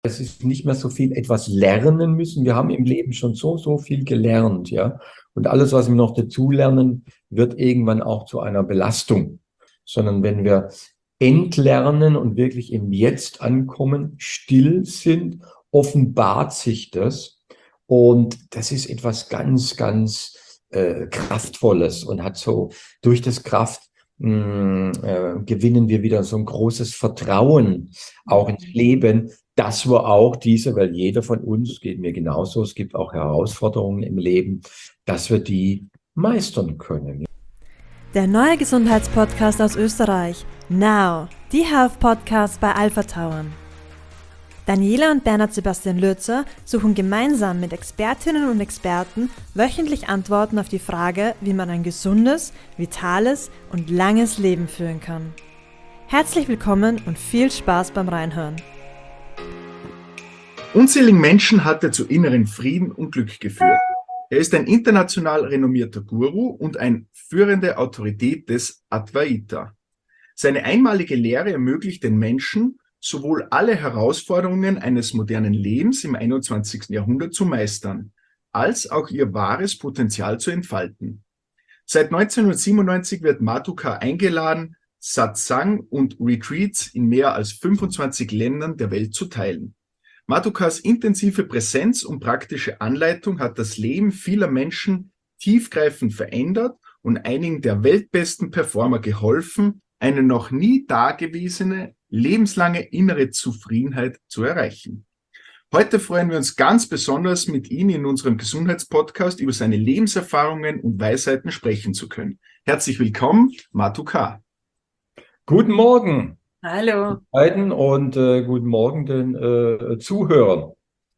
Es ist nicht mehr so viel etwas lernen müssen. Wir haben im Leben schon so viel gelernt, ja. Und alles, was wir noch dazulernen, wird irgendwann auch zu einer Belastung. Sondern wenn wir entlernen und wirklich im Jetzt ankommen, still sind, offenbart sich das. Und das ist etwas ganz Kraftvolles und hat so durch das Kraft gewinnen wir wieder so ein großes Vertrauen auch ins Leben, dass wir auch diese, weil jeder von uns, geht mir genauso, es gibt auch Herausforderungen im Leben, dass wir die meistern können. Der neue Gesundheitspodcast aus Österreich. Now, die Health Podcast bei Alpha Tauern. Daniela und Bernhard Sebastian Lürzer suchen gemeinsam mit Expertinnen und Experten wöchentlich Antworten auf die Frage, wie man ein gesundes, vitales und langes Leben führen kann. Herzlich willkommen und viel Spaß beim Reinhören. Unzähligen Menschen hat er zu inneren Frieden und Glück geführt. Er ist ein international renommierter Guru und eine führende Autorität des Advaita. Seine einmalige Lehre ermöglicht den Menschen, sowohl alle Herausforderungen eines modernen Lebens im 21. Jahrhundert zu meistern, als auch ihr wahres Potenzial zu entfalten. Seit 1997 wird Madhuka eingeladen, Satsang und Retreats in mehr als 25 Ländern der Welt zu teilen. Madhukas intensive Präsenz und praktische Anleitung hat das Leben vieler Menschen tiefgreifend verändert und einigen der weltbesten Performer geholfen, eine noch nie dagewesene, lebenslange innere Zufriedenheit zu erreichen. Heute freuen wir uns ganz besonders, mit ihm in unserem Gesundheitspodcast über seine Lebenserfahrungen und Weisheiten sprechen zu können. Herzlich willkommen, Madhuka. Guten Morgen. Hallo. Beiden und guten Morgen den Zuhörern.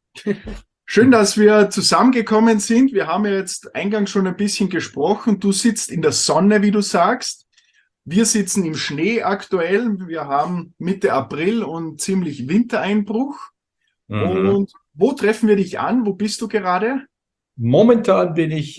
Schön, dass wir zusammengekommen sind. Wir haben ja jetzt eingangs schon ein bisschen gesprochen. Du sitzt in der Sonne, wie du sagst. Wir sitzen im Schnee aktuell. Wir haben Mitte April und ziemlich Wintereinbruch. Und wo treffen wir dich an? Wo bist du gerade? Momentan bin ich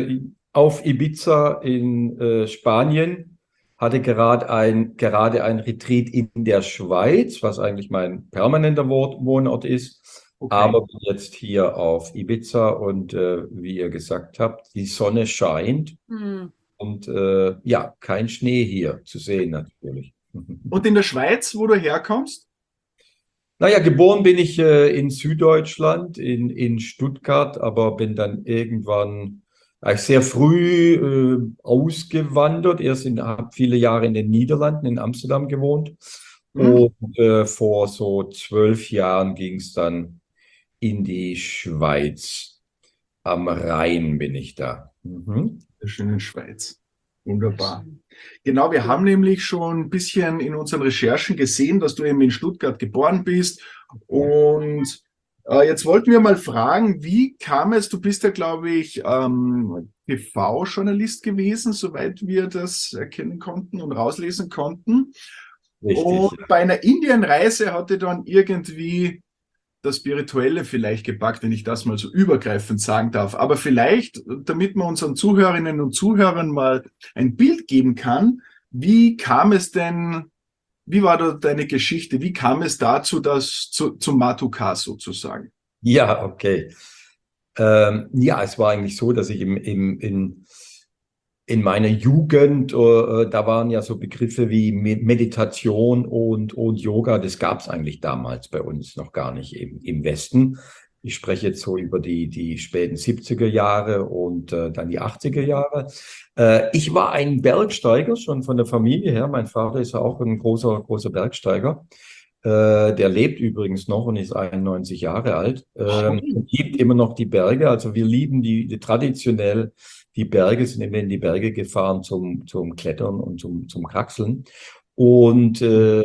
auf Ibiza in Spanien. Hatte gerade ein Retreat in der Schweiz, was eigentlich mein permanenter Wohnort ist. Okay. Aber bin jetzt hier auf Ibiza und wie ihr gesagt habt, die Sonne scheint. Und ja, kein Schnee hier zu sehen natürlich. Und in der Schweiz, wo du herkommst? Naja, geboren bin ich in Süddeutschland, in Stuttgart, aber bin dann irgendwann sehr früh ausgewandert. Habe viele Jahre in den Niederlanden, in Amsterdam gewohnt. Und vor so 12 Jahren ging es dann in die Schweiz. Am Rhein bin ich da. Der schönen Schweiz. Wunderbar. Genau, wir haben nämlich schon ein bisschen in unseren Recherchen gesehen, dass du eben in Stuttgart geboren bist. Und jetzt wollten wir mal fragen, wie kam es, du bist ja, glaube ich, TV-Journalist gewesen, soweit wir das erkennen konnten und rauslesen konnten. Richtig. Und bei einer Indienreise hatte dann irgendwie das Spirituelle vielleicht gepackt, wenn ich das mal so übergreifend sagen darf. Aber vielleicht, damit man unseren Zuhörerinnen und Zuhörern mal ein Bild geben kann, wie kam es denn, wie war da deine Geschichte? Wie kam es dazu, dass zum Madhuka sozusagen? Ja, okay. Ja, es war eigentlich so, dass ich in meiner Jugend, da waren ja so Begriffe wie Meditation und Yoga, das gab es eigentlich damals bei uns noch gar nicht im Westen. Ich spreche jetzt so über die späten 70er Jahre und dann die 80er Jahre. Ich war ein Bergsteiger, schon von der Familie her. Mein Vater ist ja auch ein großer Bergsteiger. Der lebt übrigens noch und ist 91 Jahre alt. Und liebt immer noch die Berge. Also wir lieben die traditionell die Berge, sind immer in die Berge gefahren zum Klettern und zum Kraxeln. Und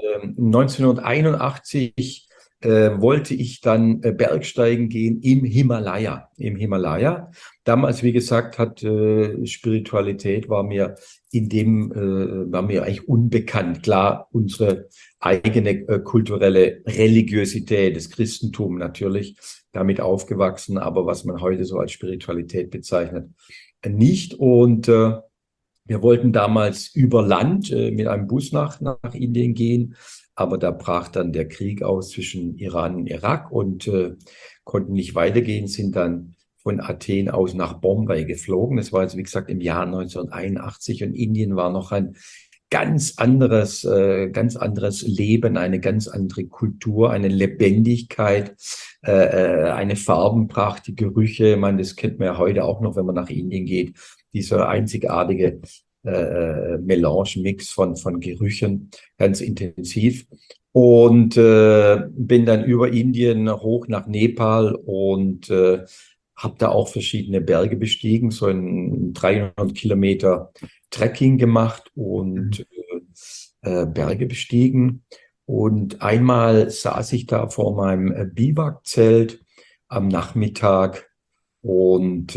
1981 wollte ich dann Bergsteigen gehen im Himalaya. Damals, wie gesagt, Spiritualität war mir eigentlich unbekannt. Klar, unsere eigene kulturelle Religiosität, das Christentum natürlich, damit aufgewachsen, aber was man heute so als Spiritualität bezeichnet, nicht. Und wir wollten damals über Land mit einem Bus nach Indien gehen. aber da brach dann der Krieg aus zwischen Iran und Irak und konnten nicht weitergehen, sind dann von Athen aus nach Bombay geflogen. Das war jetzt, wie gesagt, im Jahr 1981 und Indien war noch ein ganz anderes Leben, eine ganz andere Kultur, eine Lebendigkeit, eine Farbenpracht, die Gerüche. Ich meine, das kennt man ja heute auch noch, wenn man nach Indien geht. Dieser einzigartige Melange-Mix von Gerüchen, ganz intensiv. Und bin dann über Indien hoch nach Nepal und habe da auch verschiedene Berge bestiegen, so ein 300 Kilometer Trekking gemacht und Berge bestiegen. Und einmal saß ich da vor meinem Biwakzelt am Nachmittag und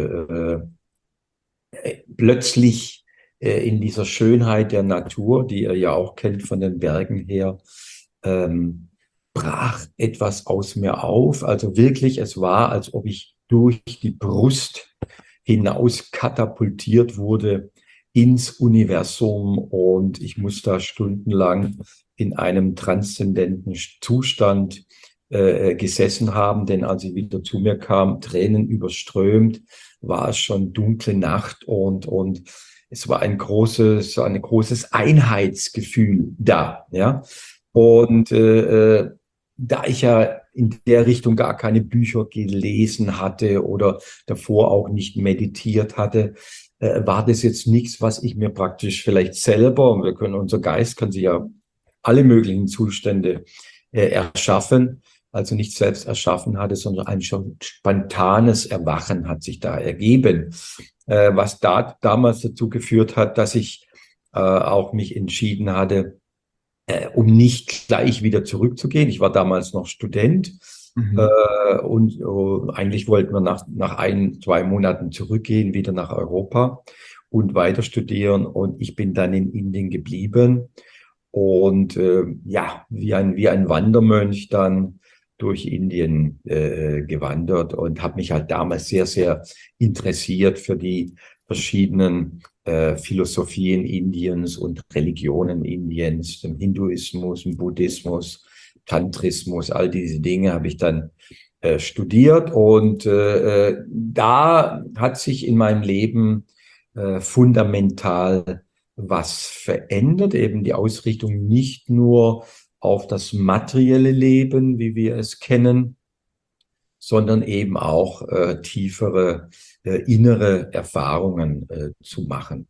plötzlich in dieser Schönheit der Natur, die ihr ja auch kennt von den Bergen her, brach etwas aus mir auf. Also wirklich, es war, als ob ich durch die Brust hinaus katapultiert wurde ins Universum und ich muss da stundenlang in einem transzendenten Zustand gesessen haben, denn als ich wieder zu mir kam, Tränen überströmt, war es schon dunkle Nacht und es war ein großes Einheitsgefühl da, ja. Und da ich ja in der Richtung gar keine Bücher gelesen hatte oder davor auch nicht meditiert hatte, war das jetzt nichts, was ich mir praktisch vielleicht selber, unser Geist kann sich ja alle möglichen Zustände erschaffen, also nicht selbst erschaffen hatte, sondern ein schon spontanes Erwachen hat sich da ergeben, was damals dazu geführt hat, dass ich auch mich entschieden hatte, um nicht gleich wieder zurückzugehen. Ich war damals noch Student und eigentlich wollten wir nach 1-2 Monaten zurückgehen, wieder nach Europa und weiter studieren. Und ich bin dann in Indien geblieben und wie ein Wandermönch dann durch Indien gewandert und habe mich halt damals sehr, sehr interessiert für die verschiedenen Philosophien Indiens und Religionen Indiens, dem Hinduismus, dem Buddhismus, Tantrismus, all diese Dinge habe ich dann studiert und da hat sich in meinem Leben fundamental was verändert, eben die Ausrichtung nicht nur auf das materielle Leben, wie wir es kennen, sondern eben auch tiefere innere Erfahrungen zu machen.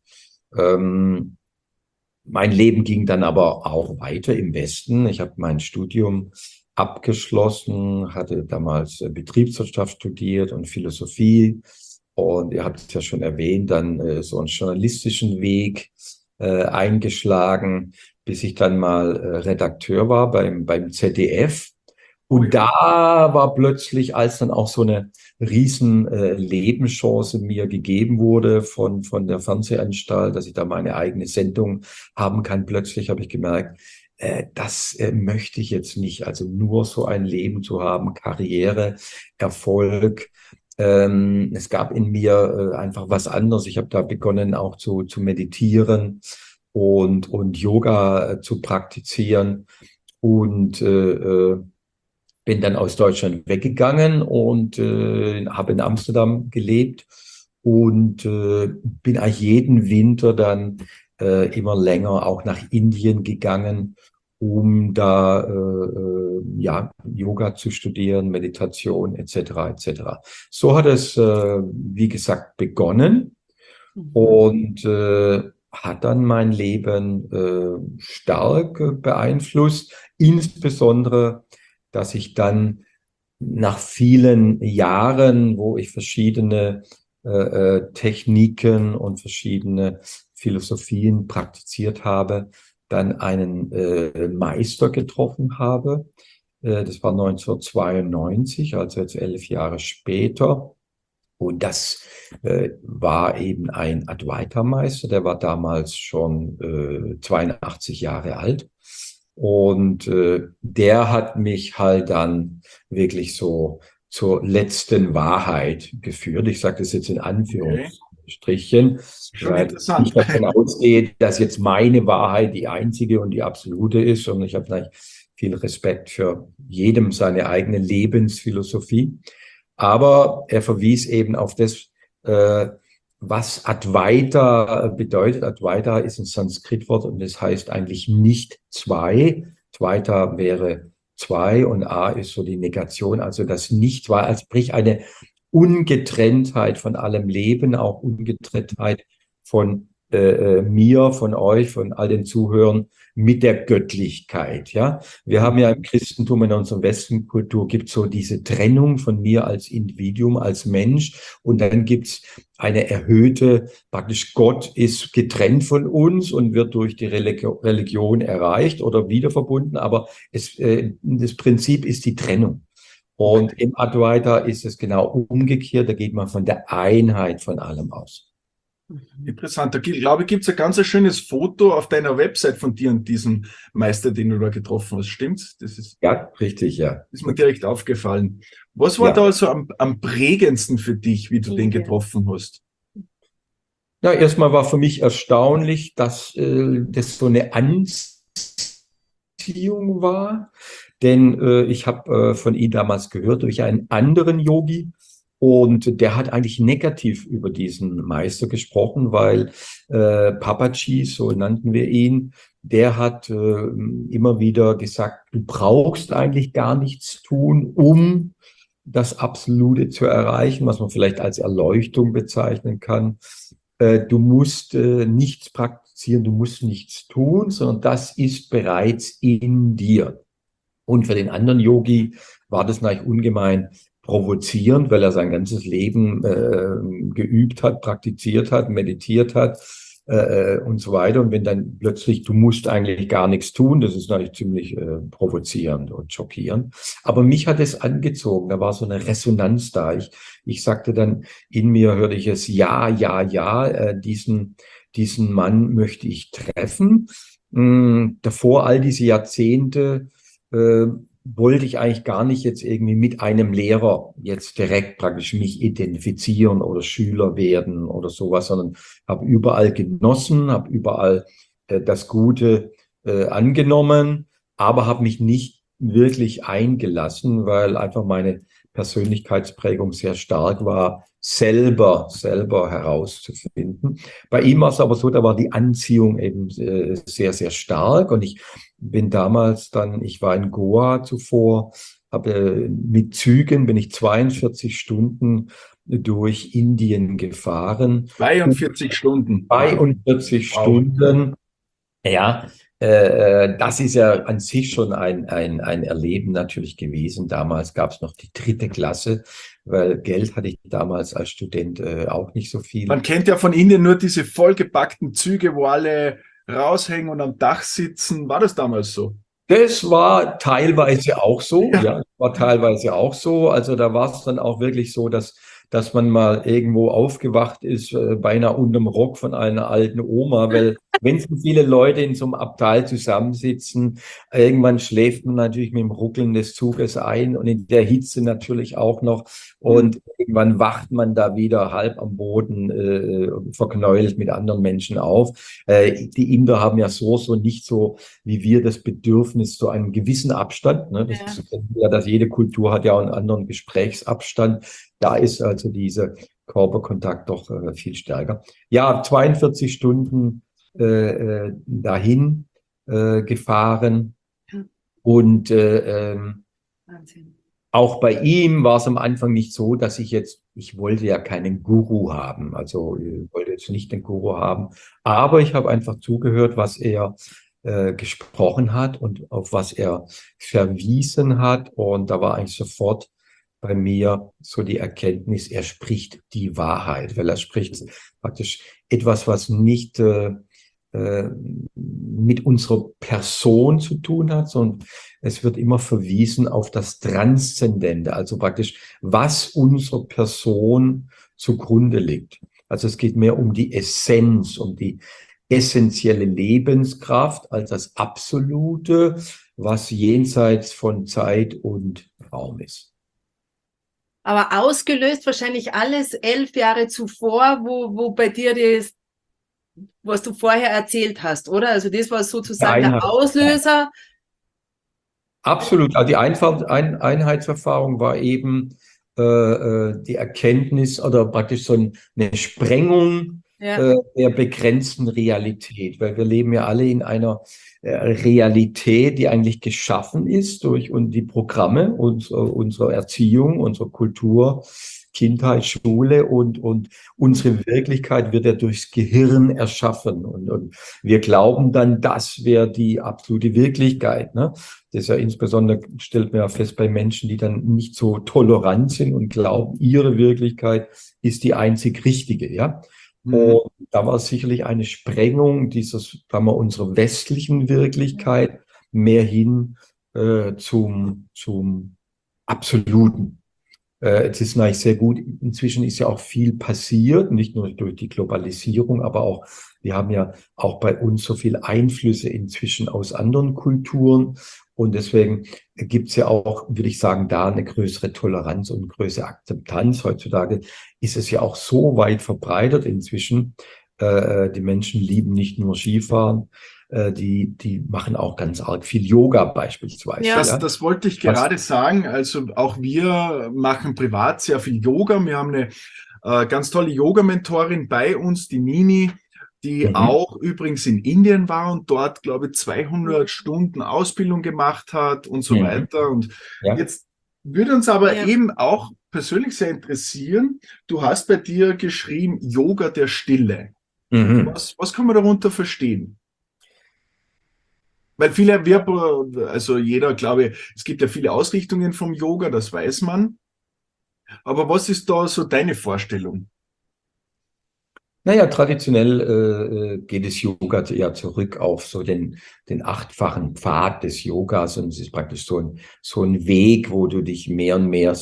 Mein Leben ging dann aber auch weiter im Westen. Ich habe mein Studium abgeschlossen, hatte damals Betriebswirtschaft studiert und Philosophie. Und ihr habt es ja schon erwähnt, dann so einen journalistischen Weg eingeschlagen, bis ich dann mal Redakteur war beim ZDF. Und da war plötzlich, als dann auch so eine riesen Lebenschance mir gegeben wurde von der Fernsehanstalt, dass ich da meine eigene Sendung haben kann, plötzlich habe ich gemerkt, das möchte ich jetzt nicht. Also nur so ein Leben zu haben, Karriere, Erfolg. Es gab in mir einfach was anderes. Ich habe da begonnen auch zu meditieren und Yoga zu praktizieren und bin dann aus Deutschland weggegangen und habe in Amsterdam gelebt und bin eigentlich jeden Winter dann immer länger auch nach Indien gegangen, um da Yoga zu studieren, Meditation etc. etc. So hat es, wie gesagt, begonnen und hat dann mein Leben stark beeinflusst, insbesondere dass ich dann nach vielen Jahren, wo ich verschiedene Techniken und verschiedene Philosophien praktiziert habe, dann einen Meister getroffen habe. Das war 1992, also jetzt 11 Jahre später. Und das war eben ein Advaita-Meister, der war damals schon 82 Jahre alt. Und der hat mich halt dann wirklich so zur letzten Wahrheit geführt. Ich sage das jetzt in Anführungszeichen. Anführungsstrichen, Schon weil interessant. ich davon ausgehe, dass jetzt meine Wahrheit die einzige und die absolute ist. Und ich habe natürlich viel Respekt für jedem seine eigene Lebensphilosophie. Aber er verwies eben auf das, was Advaita bedeutet. Advaita ist ein Sanskritwort und das heißt eigentlich nicht zwei. Dvaita wäre zwei und A ist so die Negation, also das Nicht-Zwei, also sprich eine Ungetrenntheit von allem Leben, auch Ungetrenntheit von mir, von euch, von all den Zuhörern mit der Göttlichkeit. Ja, wir haben ja im Christentum, in unserer Westenkultur gibt es so diese Trennung von mir als Individuum, als Mensch, und dann gibt es eine erhöhte, praktisch Gott ist getrennt von uns und wird durch die Religion erreicht oder wieder verbunden, aber das Prinzip ist die Trennung. Und im Advaita ist es genau umgekehrt, da geht man von der Einheit von allem aus. Interessant. Da glaube ich, gibt es ein ganz schönes Foto auf deiner Website von dir und diesem Meister, den du da getroffen hast. Stimmt's? Das ist, ja, richtig, ja. Ist mir direkt aufgefallen. Was war da so am prägendsten für dich, wie du den getroffen hast? Ja, erstmal war für mich erstaunlich, dass das so eine Anziehung war, denn ich habe von ihm damals gehört durch einen anderen Yogi. Und der hat eigentlich negativ über diesen Meister gesprochen, weil Papaji, so nannten wir ihn, der hat immer wieder gesagt, du brauchst eigentlich gar nichts tun, um das Absolute zu erreichen, was man vielleicht als Erleuchtung bezeichnen kann. Du musst nichts praktizieren, du musst nichts tun, sondern das ist bereits in dir. Und für den anderen Yogi war das natürlich ungemein provozierend, weil er sein ganzes Leben geübt hat, praktiziert hat, meditiert hat und so weiter. Und wenn dann plötzlich, du musst eigentlich gar nichts tun, das ist natürlich ziemlich provozierend und schockierend. Aber mich hat es angezogen, da war so eine Resonanz da. Ich sagte dann, in mir hörte ich es, ja, diesen Mann möchte ich treffen. Davor all diese Jahrzehnte wollte ich eigentlich gar nicht jetzt irgendwie mit einem Lehrer jetzt direkt praktisch mich identifizieren oder Schüler werden oder sowas, sondern habe überall genossen, habe überall das Gute angenommen, aber habe mich nicht wirklich eingelassen, weil einfach meine Persönlichkeitsprägung sehr stark war, selber herauszufinden. Bei ihm war es aber so, da war die Anziehung eben sehr, sehr stark und ich bin damals dann, ich war in Goa zuvor, mit Zügen bin ich 42 Stunden durch Indien gefahren. 42 Stunden. 42 Stunden. Ja, das ist ja an sich schon ein Erleben natürlich gewesen. Damals gab es noch die 3. Klasse, weil Geld hatte ich damals als Student auch nicht so viel. Man kennt ja von Indien nur diese vollgepackten Züge, wo alle raushängen und am Dach sitzen. War das damals so? Das war teilweise auch so, ja, war teilweise auch so. Also da war es dann auch wirklich so, dass man mal irgendwo aufgewacht ist, beinahe unterm Rock von einer alten Oma, weil wenn so viele Leute in so einem Abteil zusammensitzen, irgendwann schläft man natürlich mit dem Ruckeln des Zuges ein und in der Hitze natürlich auch noch und irgendwann wacht man da wieder halb am Boden verknäult mit anderen Menschen auf. Die Inder haben ja so nicht so wie wir das Bedürfnis zu einem gewissen Abstand, ne? Das ist ja, dass jede Kultur hat ja einen anderen Gesprächsabstand. Da ist also dieser Körperkontakt doch viel stärker. Ja, 42 Stunden dahin gefahren und auch bei ihm war es am Anfang nicht so, dass ich wollte ja keinen Guru haben, also ich wollte jetzt nicht den Guru haben, aber ich habe einfach zugehört, was er gesprochen hat und auf was er verwiesen hat und da war eigentlich sofort bei mir so die Erkenntnis, er spricht die Wahrheit, weil er spricht praktisch etwas, was nicht mit unserer Person zu tun hat, sondern es wird immer verwiesen auf das Transzendente, also praktisch, was unserer Person zugrunde liegt. Also es geht mehr um die Essenz, um die essentielle Lebenskraft als das Absolute, was jenseits von Zeit und Raum ist. Aber ausgelöst wahrscheinlich alles 11 Jahre zuvor, wo bei dir das, was du vorher erzählt hast, oder? Also das war sozusagen der Auslöser. Absolut. Also die Einheitserfahrung war eben die Erkenntnis oder praktisch so eine Sprengung der begrenzten Realität, weil wir leben ja alle in einer Realität, die eigentlich geschaffen ist durch die Programme unserer Erziehung, unserer Kultur, Kindheit, Schule und unsere Wirklichkeit wird ja durchs Gehirn erschaffen und wir glauben dann, das wäre die absolute Wirklichkeit, ne? Das ist ja insbesondere, stellt man ja fest, bei Menschen, die dann nicht so tolerant sind und glauben, ihre Wirklichkeit ist die einzig richtige, ja. Und da war sicherlich eine Sprengung unserer westlichen Wirklichkeit mehr hin zum Absoluten. Es ist eigentlich sehr gut. Inzwischen ist ja auch viel passiert, nicht nur durch die Globalisierung, aber auch, wir haben ja auch bei uns so viel Einflüsse inzwischen aus anderen Kulturen. Und deswegen gibt es ja auch, würde ich sagen, da eine größere Toleranz und größere Akzeptanz. Heutzutage ist es ja auch so weit verbreitet inzwischen. Die Menschen lieben nicht nur Skifahren, die machen auch ganz arg viel Yoga beispielsweise. Ja, das wollte ich gerade sagen. Also auch wir machen privat sehr viel Yoga. Wir haben eine ganz tolle Yoga-Mentorin bei uns, die Nini, die auch übrigens in Indien war und dort, glaube ich, 200 Stunden Ausbildung gemacht hat und so weiter. Und jetzt würde uns aber eben auch persönlich sehr interessieren, du hast bei dir geschrieben, Yoga der Stille. Was kann man darunter verstehen? Weil also jeder, glaube ich, es gibt ja viele Ausrichtungen vom Yoga, das weiß man. Aber was ist da so deine Vorstellung? Naja, traditionell geht das Yoga ja zurück auf so den 8-fachen Pfad des Yogas und es ist praktisch so ein Weg, wo du dich mehr und mehr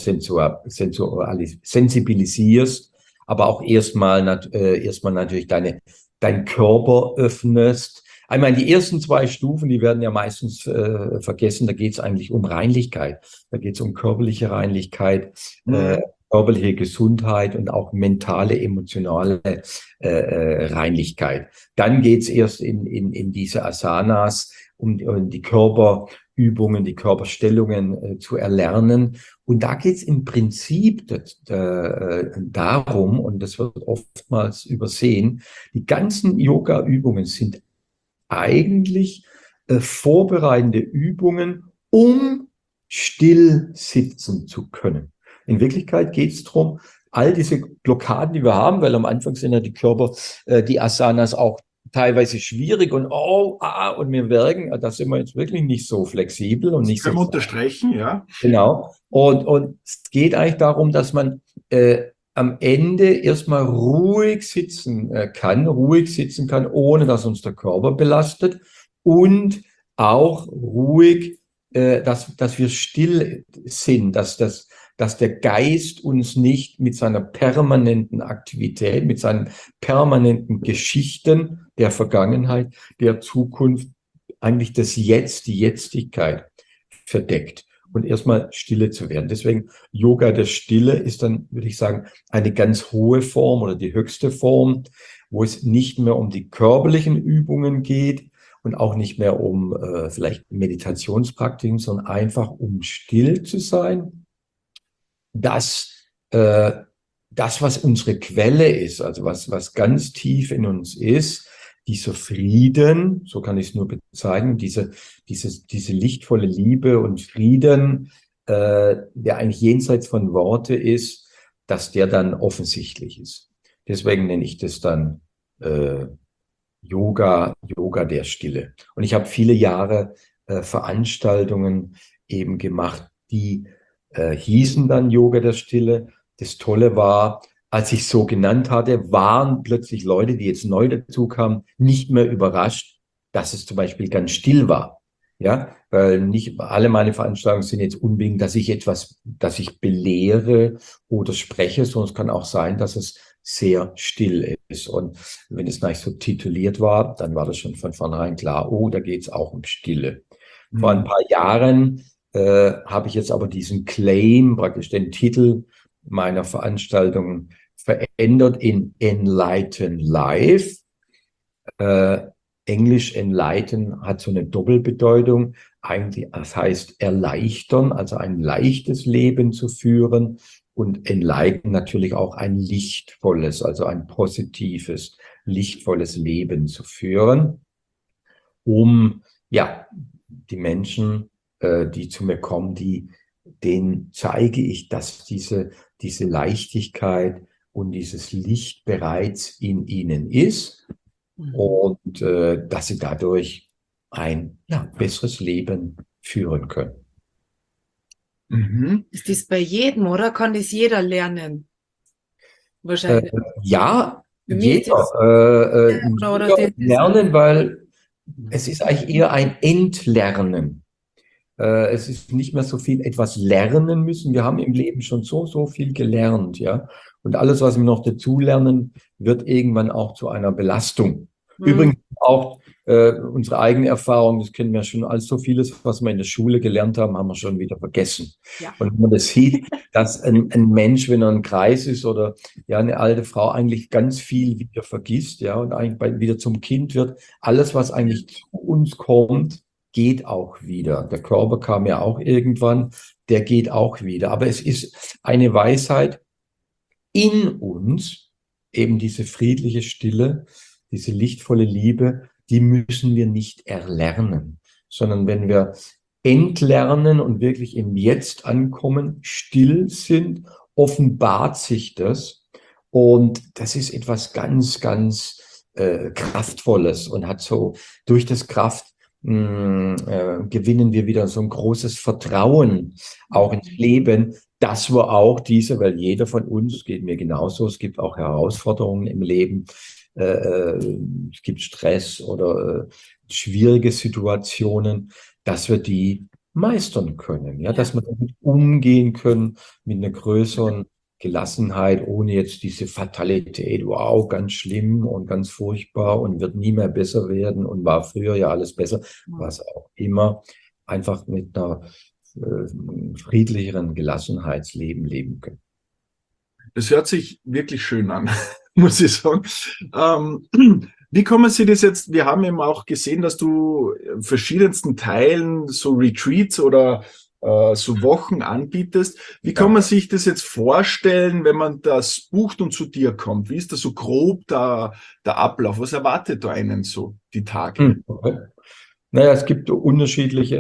sensibilisierst, aber auch erstmal natürlich deinen Körper öffnest. Einmal die ersten 2 Stufen, die werden ja meistens vergessen, da geht es eigentlich um Reinlichkeit, da geht es um körperliche Reinlichkeit, körperliche Gesundheit und auch mentale, emotionale Reinlichkeit. Dann geht's erst in diese Asanas, um die Körperübungen, die Körperstellungen zu erlernen. Und da geht's im Prinzip darum, und das wird oftmals übersehen, die ganzen Yoga-Übungen sind eigentlich vorbereitende Übungen, um still sitzen zu können. In Wirklichkeit geht es darum, all diese Blockaden, die wir haben, weil am Anfang sind ja die Asanas auch teilweise schwierig und und wir merken, da sind wir jetzt wirklich nicht so flexibel und nicht so. Können wir unterstreichen, ja. Genau. Und es geht eigentlich darum, dass man am Ende erstmal ruhig sitzen kann, ohne dass uns der Körper belastet und auch ruhig, dass wir still sind, dass der Geist uns nicht mit seiner permanenten Aktivität, mit seinen permanenten Geschichten der Vergangenheit, der Zukunft, eigentlich das Jetzt, die Jetztigkeit verdeckt und erstmal Stille zu werden. Deswegen Yoga der Stille ist dann, würde ich sagen, eine ganz hohe Form oder die höchste Form, wo es nicht mehr um die körperlichen Übungen geht und auch nicht mehr um vielleicht Meditationspraktiken, sondern einfach um still zu sein. Das, was unsere Quelle ist, also was ganz tief in uns ist, dieser Frieden, so kann ich es nur bezeichnen, diese lichtvolle Liebe und Frieden, der eigentlich jenseits von Worte ist, dass der dann offensichtlich ist. Deswegen nenne ich das dann Yoga der Stille. Und ich habe viele Jahre Veranstaltungen eben gemacht, die hießen dann Yoga der Stille. Das Tolle war, als ich so genannt hatte, waren plötzlich Leute, die jetzt neu dazu kamen, nicht mehr überrascht, dass es zum Beispiel ganz still war. Ja, weil nicht alle meine Veranstaltungen sind jetzt unbedingt, dass ich belehre oder spreche, sondern es kann auch sein, dass es sehr still ist. Und wenn es nicht so tituliert war, dann war das schon von vornherein klar, da geht es auch um Stille. Vor ein paar Jahren habe ich jetzt aber diesen Claim, praktisch den Titel meiner Veranstaltungen verändert in Enlighten Life. Englisch Enlighten hat so eine Doppelbedeutung. Eigentlich, das heißt erleichtern, also ein leichtes Leben zu führen, und Enlighten natürlich auch ein lichtvolles, also ein positives, lichtvolles Leben zu führen, um ja die Menschen, die zu mir kommen, denen zeige ich, dass diese Leichtigkeit und dieses Licht bereits in ihnen ist. Und dass sie dadurch ein besseres Leben führen können. Ist das bei jedem, oder? Kann das jeder lernen? Wahrscheinlich. Ja, Für mich jeder, jeder lernen, weil es ist eigentlich eher ein Entlernen. Es ist nicht mehr so viel etwas lernen müssen. Wir haben im Leben schon so viel gelernt, ja. Und alles, was wir noch dazulernen, wird irgendwann auch zu einer Belastung. Übrigens auch unsere eigene Erfahrung, das kennen wir schon, als so vieles, was wir in der Schule gelernt haben, haben wir schon wieder vergessen. Ja. Und wenn man das sieht, dass ein Mensch, wenn er ein Kreis ist oder ja eine alte Frau, eigentlich ganz viel wieder vergisst, ja, und eigentlich wieder zum Kind wird, alles, was eigentlich zu uns kommt, geht auch wieder. Der Körper kam ja auch irgendwann, der geht auch wieder. Aber es ist eine Weisheit in uns, eben diese friedliche Stille, diese lichtvolle Liebe, die müssen wir nicht erlernen, sondern wenn wir entlernen und wirklich im Jetzt ankommen, still sind, offenbart sich das. Und das ist etwas ganz, ganz Kraftvolles und hat so durch das gewinnen wir wieder so ein großes Vertrauen auch ins Leben, dass wir auch weil jeder von uns, es geht mir genauso, es gibt auch Herausforderungen im Leben, es gibt Stress oder schwierige Situationen, dass wir die meistern können, ja, dass wir damit umgehen können mit einer größeren Gelassenheit, ohne jetzt diese Fatalität, wow, ganz schlimm und ganz furchtbar und wird nie mehr besser werden und war früher ja alles besser, was auch immer, einfach mit einer friedlicheren Gelassenheitsleben leben können. Das hört sich wirklich schön an, muss ich sagen. Wie kann man sich das jetzt, wir haben eben auch gesehen, dass du verschiedensten Teilen so Retreats oder so Wochen anbietest. Wie kann man sich das jetzt vorstellen, wenn man das bucht und zu dir kommt? Wie ist da so grob der Ablauf? Was erwartet da einen so die Tage? Okay. Naja, es gibt unterschiedliche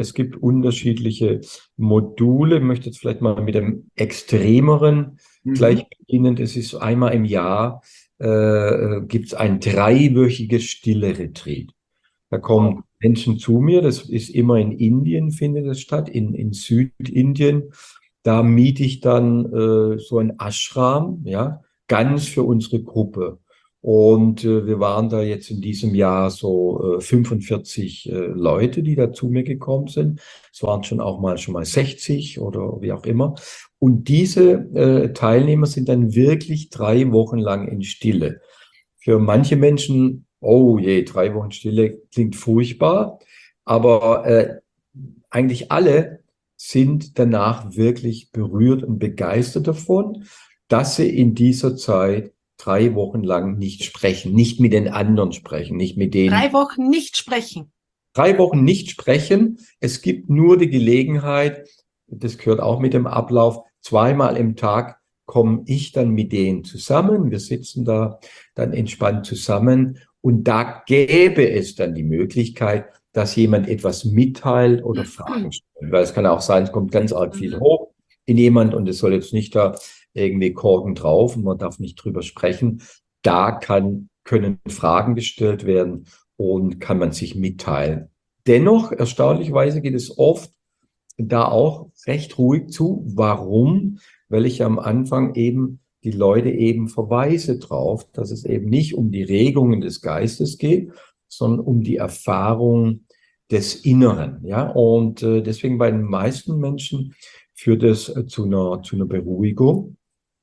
Module. Ich möchte jetzt vielleicht mal mit dem Extremeren gleich beginnen. Das ist einmal im Jahr, gibt es ein 3-wöchiges Stille-Retreat. Da kommen Menschen zu mir, das ist immer in Indien, findet es statt, in Südindien. Da miete ich dann so ein Ashram, ja, ganz für unsere Gruppe. Und wir waren da jetzt in diesem Jahr so 45 Leute, die da zu mir gekommen sind. Es waren schon mal 60 oder wie auch immer. Und diese Teilnehmer sind dann wirklich 3 Wochen lang in Stille. Für manche Menschen, oh je, 3 Wochen Stille klingt furchtbar, aber eigentlich alle sind danach wirklich berührt und begeistert davon, dass sie in dieser Zeit 3 Wochen lang nicht sprechen, nicht mit den anderen sprechen, nicht mit denen. 3 Wochen nicht sprechen. 3 Wochen nicht sprechen. Es gibt nur die Gelegenheit, das gehört auch mit dem Ablauf, 2-mal im Tag komme ich dann mit denen zusammen. Wir sitzen da dann entspannt zusammen und da gäbe es dann die Möglichkeit, dass jemand etwas mitteilt oder Fragen stellt. Weil es kann auch sein, es kommt ganz arg viel hoch in jemand und es soll jetzt nicht da irgendwie Korken drauf und man darf nicht drüber sprechen. Da können Fragen gestellt werden und kann man sich mitteilen. Dennoch, erstaunlicherweise geht es oft da auch recht ruhig zu. Warum? Weil ich am Anfang eben die Leute eben verweise drauf, dass es eben nicht um die Regungen des Geistes geht, sondern um die Erfahrung des Inneren. Ja, und deswegen bei den meisten Menschen führt es zu einer Beruhigung.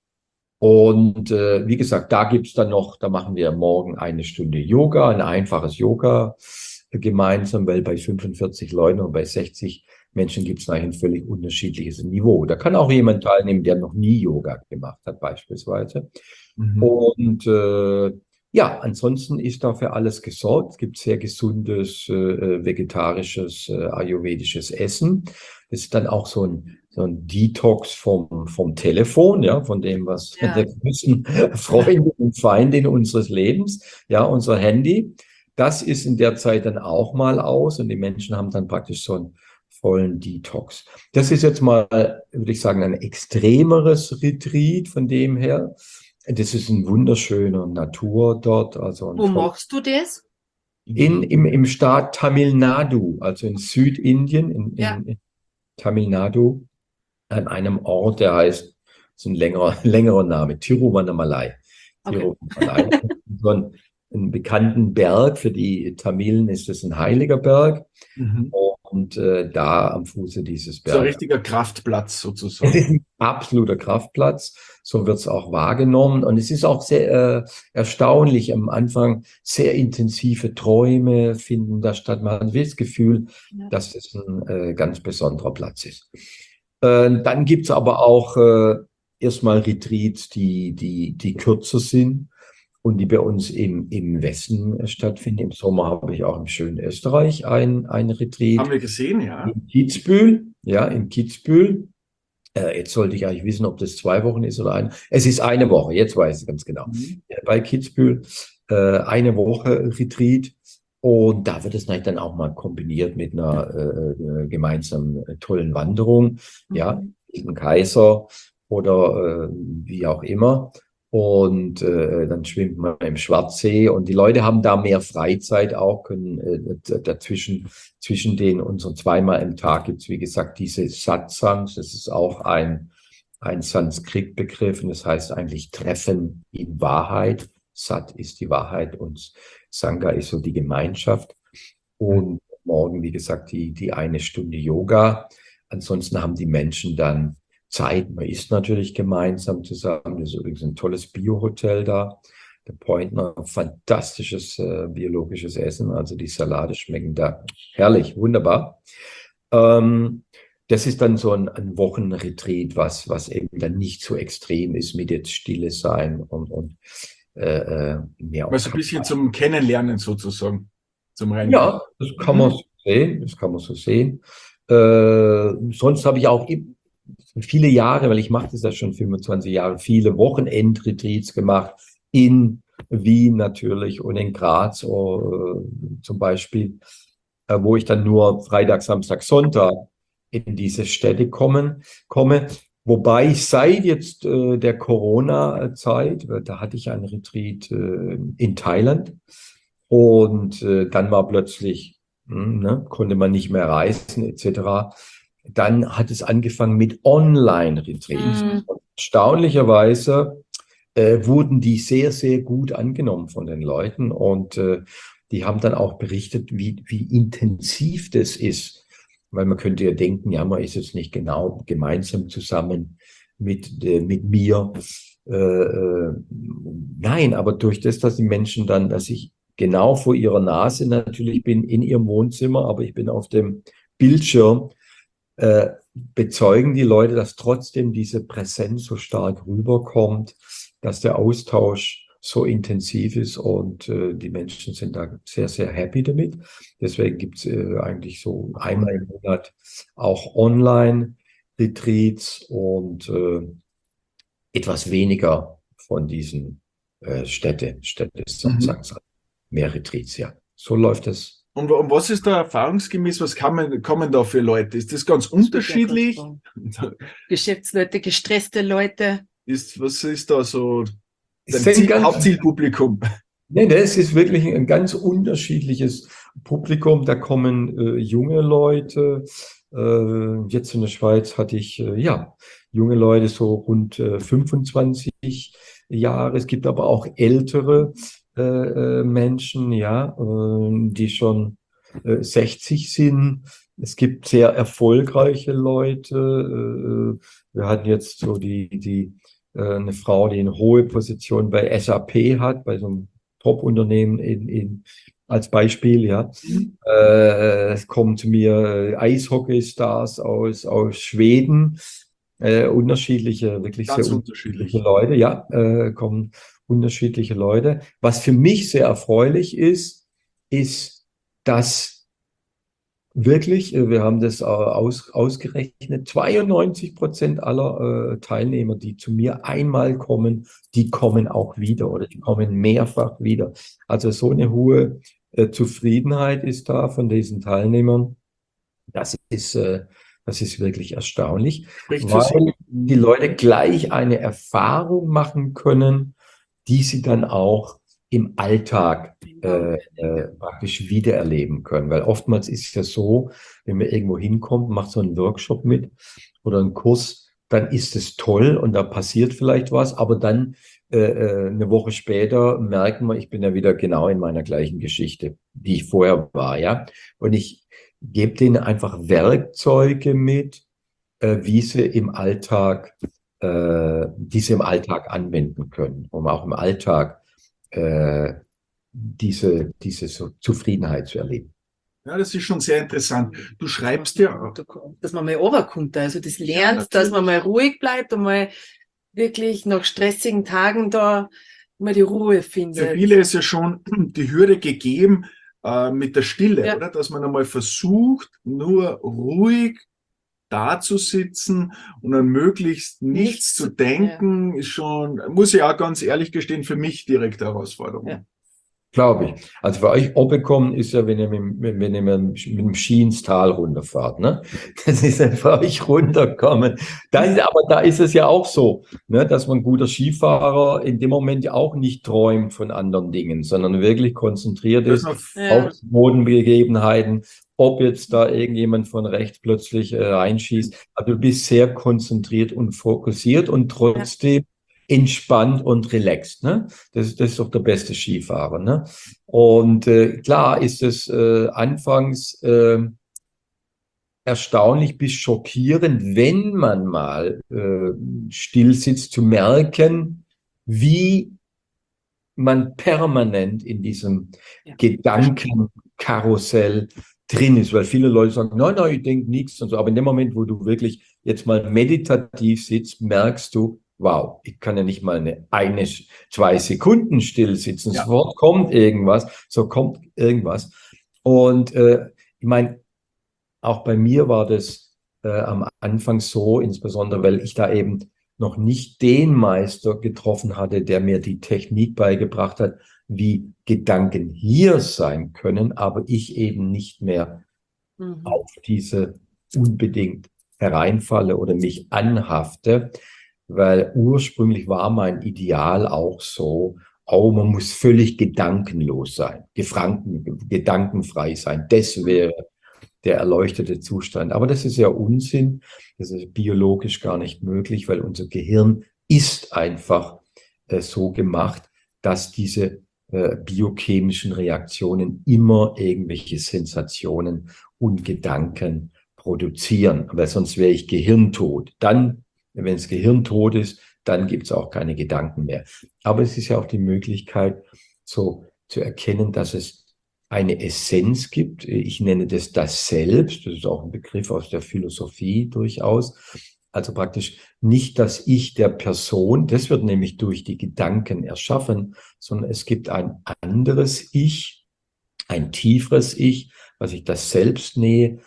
Und wie gesagt, da machen wir morgen 1 Stunde Yoga, ein einfaches Yoga gemeinsam, weil bei 45 Leuten und bei 60 Menschen gibt es ein völlig unterschiedliches Niveau. Da kann auch jemand teilnehmen, der noch nie Yoga gemacht hat, beispielsweise. Und ja, ansonsten ist dafür alles gesorgt. Es gibt sehr gesundes, vegetarisches, ayurvedisches Essen. Das ist dann auch so ein Detox vom Telefon, ja, von dem, was der größten Freundin und Feindin unseres Lebens, ja, unser Handy. Das ist in der Zeit dann auch mal aus und die Menschen haben dann praktisch so einen vollen Detox. Das ist jetzt mal, würde ich sagen, ein extremeres Retreat von dem her. Das ist eine wunderschöne Natur dort. Also Wo machst du das? Im Staat Tamil Nadu, also in Südindien, in Tamil Nadu, an einem Ort, der heißt, das ist ein längerer Name, Tiruvannamalai. Okay. So einen bekannten Berg, für die Tamilen ist es ein heiliger Berg. Und da am Fuße dieses Berges. So ein richtiger Kraftplatz sozusagen. Es ist ein absoluter Kraftplatz, so wird es auch wahrgenommen. Und es ist auch sehr erstaunlich, am Anfang sehr intensive Träume finden da statt. Man hat das Gefühl, dass es ein ganz besonderer Platz ist. Dann gibt es aber auch erstmal Retreats, die kürzer sind und die bei uns im Westen stattfinden. Im Sommer habe ich auch im schönen Österreich ein Retreat. Haben wir gesehen, ja. In Kitzbühel, ja, in Kitzbühel. Jetzt sollte ich eigentlich wissen, ob das 2 Wochen ist oder eine. Es ist eine Woche, jetzt weiß ich ganz genau. Bei Kitzbühel, eine Woche Retreat. Und da wird es dann auch mal kombiniert mit einer gemeinsamen tollen Wanderung, ja, in Kaiser oder wie auch immer. Und dann schwimmt man im Schwarzsee und die Leute haben da mehr Freizeit auch, können zwischen den unseren 2-mal im Tag gibt's wie gesagt, diese Satsangs. Das ist auch ein Sanskrit-Begriff und das heißt eigentlich Treffen in Wahrheit. Sat ist die Wahrheit und Sangha ist so die Gemeinschaft. Und morgen, wie gesagt, die 1 Stunde Yoga. Ansonsten haben die Menschen dann Zeit. Man isst natürlich gemeinsam zusammen. Das ist übrigens ein tolles Bio-Hotel da. Der Pointner, fantastisches biologisches Essen. Also die Salate schmecken da herrlich, wunderbar. Das ist dann so ein Wochenretreat, was eben dann nicht so extrem ist mit jetzt Stille sein und mehr. Also ein bisschen zum Kennenlernen sozusagen. Zum Rein. Ja, das kann man so sehen. Das kann man so sehen. Sonst habe ich auch viele Jahre, weil ich mache das ja schon 25 Jahre, viele Wochenendretreats gemacht in Wien natürlich und in Graz zum Beispiel, wo ich dann nur Freitag, Samstag, Sonntag in diese Städte komme. Wobei ich seit jetzt der Corona-Zeit, da hatte ich einen Retreat in Thailand und dann war plötzlich, konnte man nicht mehr reisen etc. Dann hat es angefangen mit Online-Retreats. Erstaunlicherweise wurden die sehr, sehr gut angenommen von den Leuten und die haben dann auch berichtet, wie intensiv das ist. Weil man könnte ja denken, ja, man ist jetzt nicht genau gemeinsam zusammen mit mir. Nein, aber durch das, dass die Menschen dann, dass ich genau vor ihrer Nase natürlich bin, in ihrem Wohnzimmer, aber ich bin auf dem Bildschirm, bezeugen die Leute, dass trotzdem diese Präsenz so stark rüberkommt, dass der Austausch so intensiv ist und die Menschen sind da sehr, sehr happy damit. Deswegen gibt es eigentlich so einmal im Monat auch Online-Retreats und etwas weniger von diesen Städte sozusagen. Mehr Retreats, ja. So läuft es. Und was ist da erfahrungsgemäß, was kommen da für Leute? Ist das ganz unterschiedlich? Geschäftsleute, gestresste Leute. Was ist da so Hauptzielpublikum? Nee, das ist wirklich ein ganz unterschiedliches Publikum. Da kommen junge Leute. Jetzt in der Schweiz hatte ich junge Leute, so rund 25 Jahre. Es gibt aber auch ältere Menschen, die schon 60 sind. Es gibt sehr erfolgreiche Leute. Wir hatten jetzt so eine Frau, die eine hohe Position bei SAP hat, bei so einem Top-Unternehmen als Beispiel, ja. Es kommen zu mir Eishockey-Stars aus Schweden, wirklich Ganz sehr unterschiedliche unterschiedlich. Leute, ja, kommen unterschiedliche Leute. Was für mich sehr erfreulich ist, dass wirklich, wir haben das ausgerechnet, 92% aller Teilnehmer, die zu mir einmal kommen, die kommen auch wieder oder die kommen mehrfach wieder. Also so eine hohe Zufriedenheit ist da von diesen Teilnehmern. Das ist wirklich erstaunlich, Spricht für sich. weil die Leute gleich eine Erfahrung machen können, die sie dann auch im Alltag praktisch wiedererleben können. Weil oftmals ist es ja so, wenn man irgendwo hinkommt, macht so einen Workshop mit oder einen Kurs, dann ist es toll und da passiert vielleicht was, aber dann eine Woche später merken wir, ich bin ja wieder genau in meiner gleichen Geschichte, die ich vorher war, ja. Und ich gebe denen einfach Werkzeuge mit, wie sie diese im Alltag anwenden können, um auch im Alltag diese Zufriedenheit zu erleben. Ja, das ist schon sehr interessant. Du schreibst ja, dass man mal runterkommt, also das lernt, Ja, natürlich. dass man mal ruhig bleibt und mal wirklich nach stressigen Tagen da mal die Ruhe für findet. viele ist ja schon die Hürde gegeben mit der Stille, Ja. oder? Dass man einmal versucht, nur ruhig dazusitzen und an möglichst nichts zu denken, ist schon, muss ich auch ganz ehrlich gestehen, für mich direkte Herausforderung. Ja. Glaube ich. Also für euch Obekommen ist ja, wenn ihr mit dem Ski ins Tal runterfahrt, ne? Das ist ja für euch runterkommen. Aber da ist es ja auch so, ne, dass man guter Skifahrer in dem Moment ja auch nicht träumt von anderen Dingen, sondern wirklich konzentriert ist auf die Bodenbegebenheiten, ob jetzt da irgendjemand von rechts plötzlich reinschießt. Also du bist sehr konzentriert und fokussiert und trotzdem entspannt und relaxed, ne? Das ist doch der beste Skifahrer, ne? Und klar ist es anfangs erstaunlich bis schockierend, wenn man mal still sitzt, zu merken, wie man permanent in diesem Gedankenkarussell drin ist, weil viele Leute sagen, nein, ich denke nichts und so. Aber in dem Moment, wo du wirklich jetzt mal meditativ sitzt, merkst du, wow, ich kann ja nicht mal eine 2 Sekunden still sitzen. Ja. Sofort kommt irgendwas, Und ich meine, auch bei mir war das am Anfang so, insbesondere weil ich da eben noch nicht den Meister getroffen hatte, der mir die Technik beigebracht hat, wie Gedanken hier sein können, aber ich eben nicht mehr auf diese unbedingt hereinfalle oder mich anhafte, weil ursprünglich war mein Ideal auch so, man muss völlig gedankenlos sein, gedankenfrei sein. Das wäre der erleuchtete Zustand. Aber das ist ja Unsinn. Das ist biologisch gar nicht möglich, weil unser Gehirn ist einfach so gemacht, dass diese biochemischen Reaktionen immer irgendwelche Sensationen und Gedanken produzieren. Weil sonst wäre ich gehirntot. Dann, wenn das Gehirn tot ist, dann gibt es auch keine Gedanken mehr. Aber es ist ja auch die Möglichkeit, so zu erkennen, dass es eine Essenz gibt. Ich nenne das Selbst. Das ist auch ein Begriff aus der Philosophie durchaus. Also praktisch nicht das Ich der Person, das wird nämlich durch die Gedanken erschaffen, sondern es gibt ein anderes Ich, ein tieferes Ich, was ich das Selbst nenne,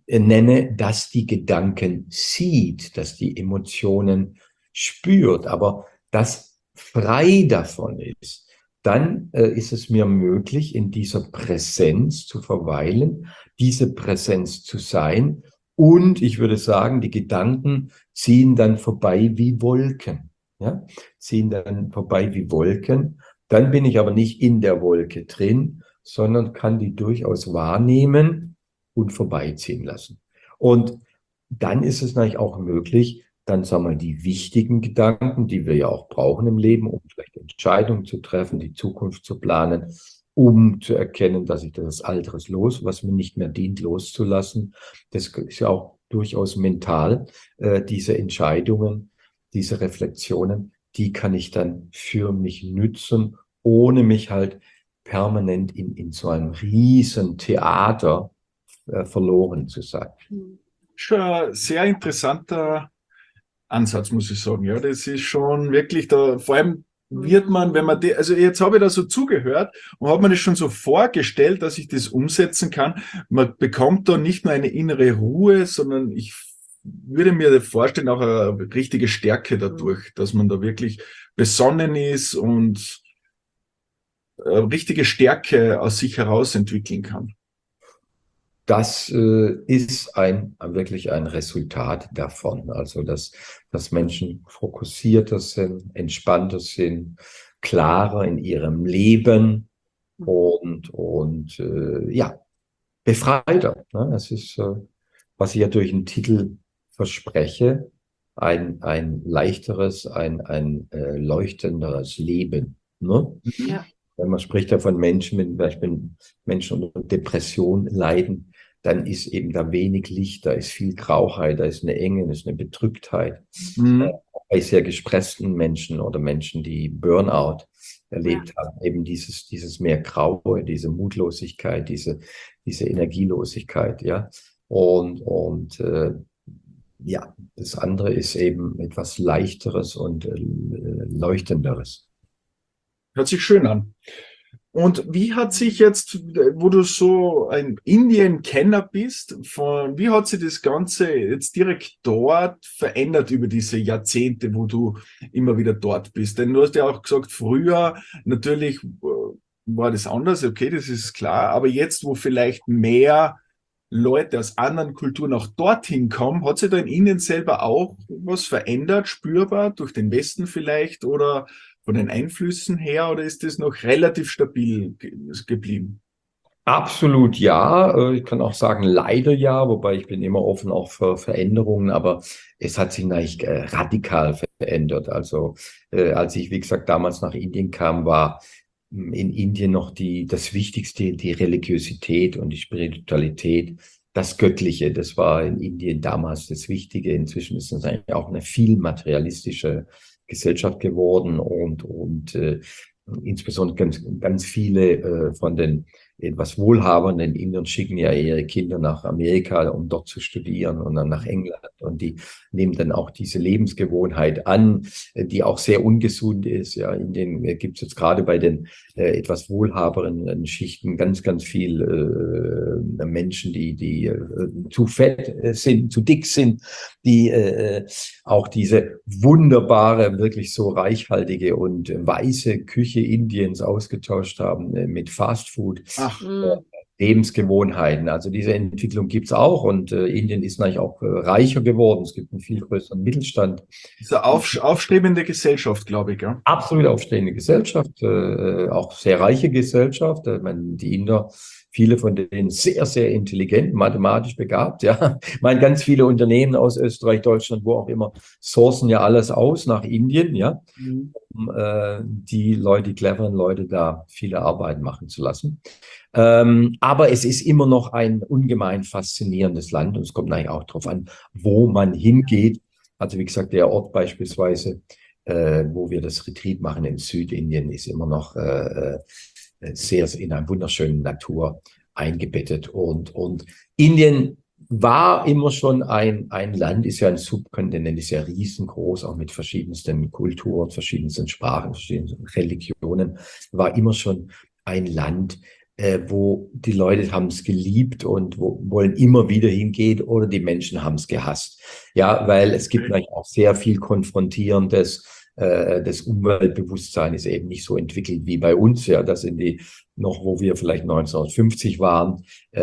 das die Gedanken sieht, das die Emotionen spürt, aber das frei davon ist. Dann ist es mir möglich, in dieser Präsenz zu verweilen, diese Präsenz zu sein. Und ich würde sagen, die Gedanken ziehen dann vorbei wie Wolken. Ja? Ziehen dann vorbei wie Wolken. Dann bin ich aber nicht in der Wolke drin, sondern kann die durchaus wahrnehmen und vorbeiziehen lassen. Und dann ist es natürlich auch möglich, dann sagen wir die wichtigen Gedanken, die wir ja auch brauchen im Leben, um vielleicht Entscheidungen zu treffen, die Zukunft zu planen, um zu erkennen, dass ich das Altes was mir nicht mehr dient, loszulassen. Das ist ja auch durchaus mental. Diese Entscheidungen, diese Reflexionen, die kann ich dann für mich nützen, ohne mich halt permanent in so einem riesen Theater verloren zu sein. Schon ein sehr interessanter Ansatz, muss ich sagen. Ja, das ist schon wirklich da, vor allem wird man, wenn man also jetzt habe ich da so zugehört und habe mir das schon so vorgestellt, dass ich das umsetzen kann. Man bekommt da nicht nur eine innere Ruhe, sondern ich würde mir vorstellen, auch eine richtige Stärke dadurch, dass man da wirklich besonnen ist und eine richtige Stärke aus sich heraus entwickeln kann. Das ist wirklich ein Resultat davon. Also, dass Menschen fokussierter sind, entspannter sind, klarer in ihrem Leben und ja, befreiter. Ne? Das ist, was ich ja durch den Titel verspreche, ein leichteres, ein leuchtenderes Leben. Ne? Ja. Wenn man spricht ja von Menschen, wenn Menschen unter Depression leiden, dann ist eben da wenig Licht, da ist viel Grauheit, da ist eine Enge, da ist eine Bedrücktheit. Bei sehr gestressten Menschen oder Menschen, die Burnout erlebt haben, eben dieses mehr Graue, diese Mutlosigkeit, diese Energielosigkeit, ja. Und ja, das andere ist eben etwas Leichteres und Leuchtenderes. Hört sich schön an. Und wie hat sich jetzt, wo du so ein Indien-Kenner bist, wie hat sich das Ganze jetzt direkt dort verändert über diese Jahrzehnte, wo du immer wieder dort bist? Denn du hast ja auch gesagt, früher natürlich war das anders, okay, das ist klar, aber jetzt, wo vielleicht mehr Leute aus anderen Kulturen auch dorthin kommen, hat sich da in Indien selber auch was verändert, spürbar, durch den Westen vielleicht oder von den Einflüssen her, oder ist das noch relativ stabil geblieben? Absolut ja. Ich kann auch sagen, leider ja, wobei ich bin immer offen auch für Veränderungen, aber es hat sich eigentlich radikal verändert. Also als ich, wie gesagt, damals nach Indien kam, war in Indien noch das Wichtigste, die Religiosität und die Spiritualität, das Göttliche. Das war in Indien damals das Wichtige. Inzwischen ist es eigentlich auch eine viel materialistische Gesellschaft geworden und insbesondere ganz viele von den etwas wohlhabenden Indern schicken ja ihre Kinder nach Amerika, um dort zu studieren und dann nach England. Und die nehmen dann auch diese Lebensgewohnheit an, die auch sehr ungesund ist. Ja, in den gibt es jetzt gerade bei den etwas wohlhaberen Schichten ganz viel Menschen, die zu fett sind, zu dick sind, die auch diese wunderbare, wirklich so reichhaltige und weiße Küche Indiens ausgetauscht haben mit Fastfood. Lebensgewohnheiten. Also diese Entwicklung gibt es auch und Indien ist natürlich auch reicher geworden. Es gibt einen viel größeren Mittelstand. Das ist eine aufstrebende Gesellschaft, glaube ich. Ja? Absolut aufstrebende Gesellschaft, auch sehr reiche Gesellschaft. Ich meine, die Inder, viele von denen sehr, sehr intelligent, mathematisch begabt. Ja, ich meine, ganz viele Unternehmen aus Österreich, Deutschland, wo auch immer, sourcen ja alles aus nach Indien, ja, um die cleveren Leute da viele Arbeit machen zu lassen. Aber es ist immer noch ein ungemein faszinierendes Land und es kommt eigentlich auch darauf an, wo man hingeht. Also wie gesagt, der Ort beispielsweise, wo wir das Retreat machen in Südindien, ist immer noch sehr in einer wunderschönen Natur eingebettet. Und Indien war immer schon ein Land, ist ja ein Subkontinent, ist ja riesengroß, auch mit verschiedensten Kulturen, verschiedensten Sprachen, verschiedensten Religionen, war immer schon ein Land, wo die Leute haben es geliebt und wollen immer wieder hingehen oder die Menschen haben es gehasst. Ja, weil es gibt eigentlich auch sehr viel Konfrontierendes. Das Umweltbewusstsein ist eben nicht so entwickelt wie bei uns, ja, das wo wir vielleicht 1950 waren.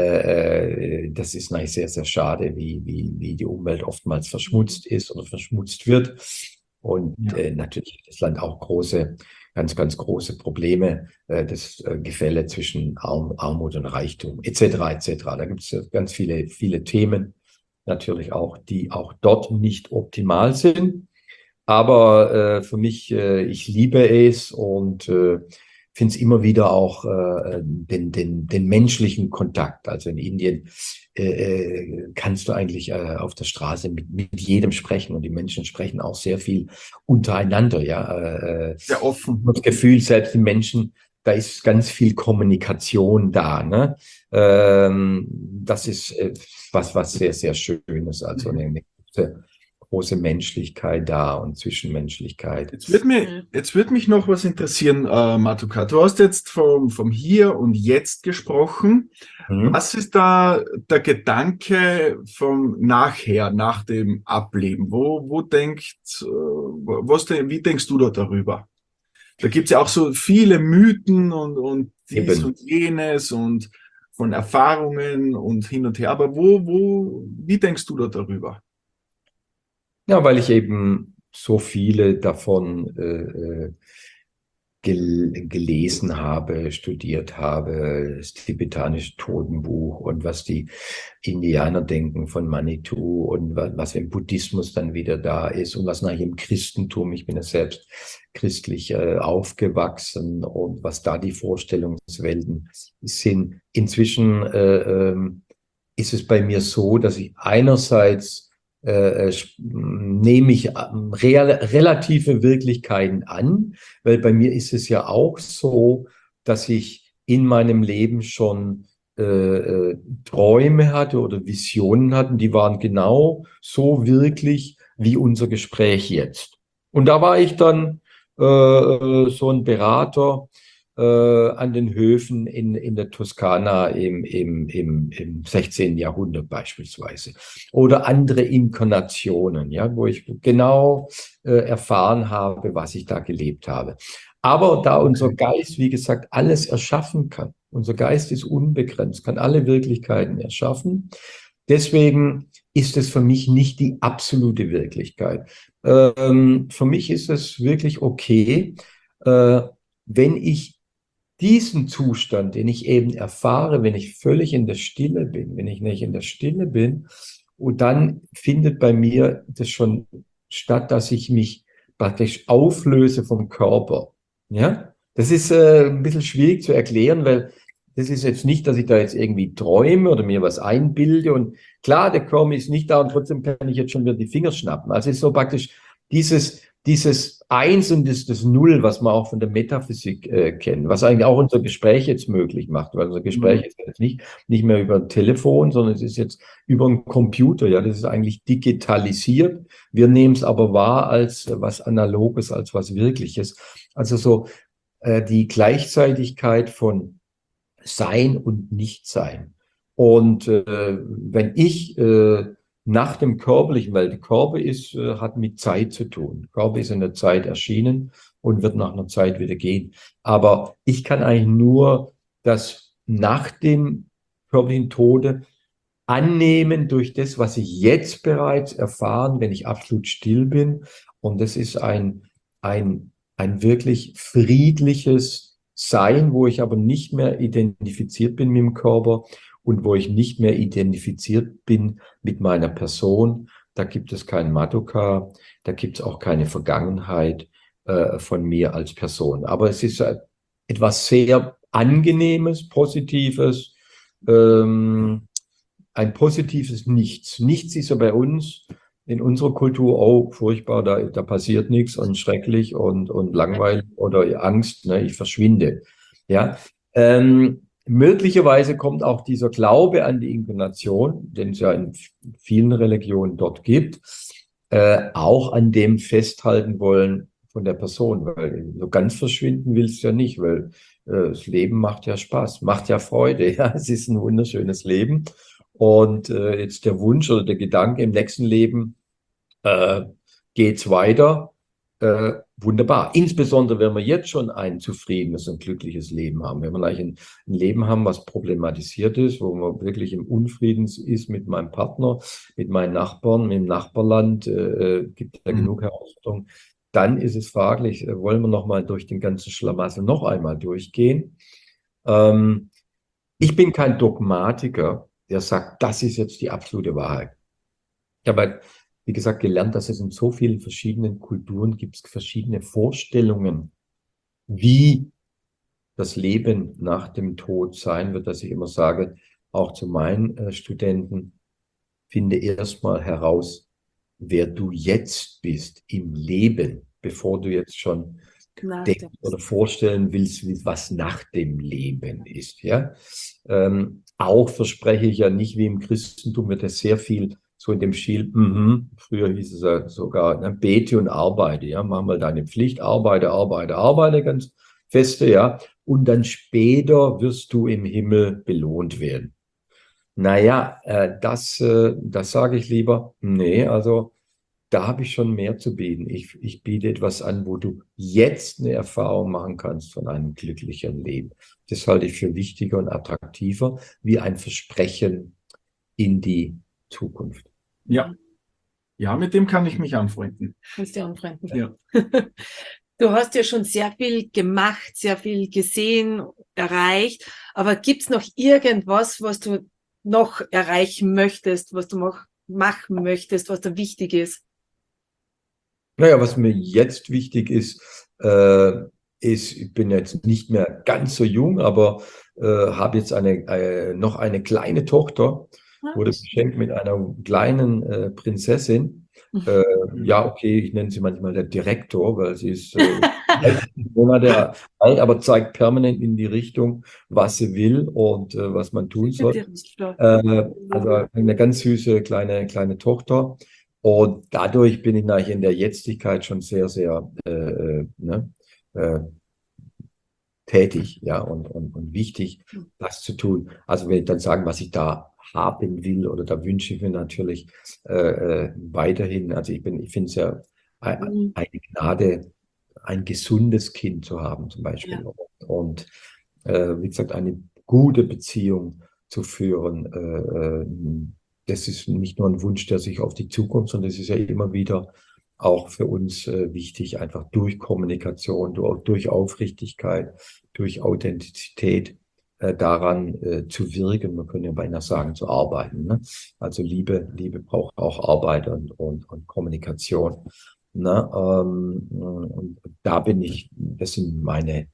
Das ist natürlich sehr, sehr schade, wie die Umwelt oftmals verschmutzt ist oder verschmutzt wird. Und natürlich hat das Land auch ganz große Probleme, das Gefälle zwischen Armut und Reichtum, etc. Da gibt es ganz viele Themen, natürlich auch, die auch dort nicht optimal sind. Aber für mich, ich liebe es und finde es immer wieder auch den menschlichen Kontakt. Also in Indien kannst du eigentlich auf der Straße mit jedem sprechen und die Menschen sprechen auch sehr viel untereinander. Ja, Sehr offen. das Gefühl, selbst die Menschen, da ist ganz viel Kommunikation da. Ne? Das ist was sehr, sehr Schönes. Also eine große Menschlichkeit da und Zwischenmenschlichkeit. Jetzt wird mich noch was interessieren, Matuka. Du hast jetzt vom Hier und Jetzt gesprochen. Was ist da der Gedanke vom Nachher, nach dem Ableben? Wie denkst du da darüber? Da gibt es ja auch so viele Mythen und dies und jenes und von Erfahrungen und hin und her. Aber wie denkst du da darüber? Ja, weil ich eben so viele davon gelesen habe, studiert habe, das tibetanische Totenbuch und was die Indianer denken von Manitou und was im Buddhismus dann wieder da ist und was nachher im Christentum, ich bin ja selbst christlich aufgewachsen und was da die Vorstellungswelten sind. Inzwischen ist es bei mir so, dass ich einerseits nehme ich relative Wirklichkeiten an, weil bei mir ist es ja auch so, dass ich in meinem Leben schon Träume hatte oder Visionen hatten, die waren genau so wirklich wie unser Gespräch jetzt. Und da war ich dann so ein Berater an den Höfen in der Toskana im 16. Jahrhundert beispielsweise. Oder andere Inkarnationen, ja, wo ich genau erfahren habe, was ich da gelebt habe. Aber da unser Geist, wie gesagt, alles erschaffen kann, unser Geist ist unbegrenzt, kann alle Wirklichkeiten erschaffen. Deswegen ist es für mich nicht die absolute Wirklichkeit. Für mich ist es wirklich okay, wenn ich diesen Zustand, den ich eben erfahre, wenn ich völlig in der Stille bin, wenn ich nicht in der Stille bin, und dann findet bei mir das schon statt, dass ich mich praktisch auflöse vom Körper. Ja, das ist ein bisschen schwierig zu erklären, weil das ist jetzt nicht, dass ich da jetzt irgendwie träume oder mir was einbilde und klar, der Körper ist nicht da und trotzdem kann ich jetzt schon wieder die Finger schnappen. Also es ist so praktisch dieses Eins und das Null, was man auch von der Metaphysik kennt, was eigentlich auch unser Gespräch jetzt möglich macht, weil unser Gespräch ist jetzt nicht mehr über ein Telefon, sondern es ist jetzt über einen Computer, ja, das ist eigentlich digitalisiert. Wir nehmen es aber wahr als was Analoges, als was Wirkliches. Also so die Gleichzeitigkeit von Sein und Nichtsein. Und wenn ich nach dem Körperlichen, weil der Körper hat mit Zeit zu tun. Der Körper ist in der Zeit erschienen und wird nach einer Zeit wieder gehen. Aber ich kann eigentlich nur das nach dem körperlichen Tode annehmen durch das, was ich jetzt bereits erfahren, wenn ich absolut still bin. Und das ist ein wirklich friedliches Sein, wo ich aber nicht mehr identifiziert bin mit dem Körper und wo ich nicht mehr identifiziert bin mit meiner Person. Da gibt es kein Matuka, da gibt es auch keine Vergangenheit von mir als Person. Aber es ist etwas sehr Angenehmes, Positives, ein positives Nichts. Nichts ist ja bei uns in unserer Kultur, oh, furchtbar, da passiert nichts und schrecklich und langweilig oder Angst, ne, ich verschwinde. Ja, möglicherweise kommt auch dieser Glaube an die Inkarnation, den es ja in vielen Religionen dort gibt, auch an dem festhalten wollen von der Person, weil so ganz verschwinden willst du ja nicht, weil das Leben macht ja Spaß, macht ja Freude, ja, es ist ein wunderschönes Leben. Und jetzt der Wunsch oder der Gedanke, im nächsten Leben geht's weiter. Wunderbar. Insbesondere, wenn wir jetzt schon ein zufriedenes und glückliches Leben haben. Wenn wir eigentlich ein Leben haben, was problematisiert ist, wo man wirklich im Unfrieden ist mit meinem Partner, mit meinen Nachbarn, mit dem Nachbarland, gibt ja genug Herausforderungen, dann ist es fraglich, wollen wir nochmal durch den ganzen Schlamassel noch einmal durchgehen? Ich bin kein Dogmatiker, der sagt, das ist jetzt die absolute Wahrheit. Ich habe halt, wie gesagt, gelernt, dass es in so vielen verschiedenen Kulturen gibt, verschiedene Vorstellungen, wie das Leben nach dem Tod sein wird, dass ich immer sage, auch zu meinen Studenten, finde erstmal heraus, wer du jetzt bist im Leben, bevor du jetzt schon denken oder vorstellen willst, was nach dem Leben ist. Ja? Auch verspreche ich ja nicht, wie im Christentum wird es sehr viel so in dem Stil, früher hieß es ja sogar, ne, bete und arbeite, ja, mach mal deine Pflicht, arbeite, ganz feste, ja, und dann später wirst du im Himmel belohnt werden. Naja, das sage ich lieber, nee, also da habe ich schon mehr zu bieten. Ich biete etwas an, wo du jetzt eine Erfahrung machen kannst von einem glücklichen Leben. Das halte ich für wichtiger und attraktiver, wie ein Versprechen in die Zukunft. Ja. Ja, mit dem kann ich mich anfreunden. Kannst du anfreunden. Ja. Du hast ja schon sehr viel gemacht, sehr viel gesehen, erreicht, aber gibt es noch irgendwas, was du noch erreichen möchtest, was du noch machen möchtest, was da wichtig ist? Naja, was mir jetzt wichtig ist, ich bin jetzt nicht mehr ganz so jung, aber habe jetzt noch eine kleine Tochter, wurde beschenkt mit einer kleinen Prinzessin. Ja, okay, ich nenne sie manchmal der Direktor, weil sie ist 30 Monate alt, aber zeigt permanent in die Richtung, was sie will und was man tun soll. Also eine ganz süße kleine Tochter. Und dadurch bin ich natürlich in der Jetztigkeit schon sehr, sehr tätig, ja, und wichtig, das zu tun. Also wenn ich dann sagen, was ich da haben will oder da wünsche ich mir natürlich weiterhin, also ich finde es ja eine Gnade, ein gesundes Kind zu haben zum Beispiel. Ja. Und wie gesagt, eine gute Beziehung zu führen. Das ist nicht nur ein Wunsch, der sich auf die Zukunft, sondern das ist ja immer wieder auch für uns wichtig, einfach durch Kommunikation, durch Aufrichtigkeit, durch Authentizität daran zu wirken. Man könnte ja beinahe sagen, zu arbeiten. Ne? Also Liebe braucht auch Arbeit und Kommunikation. Ne? Und da bin ich, das sind meine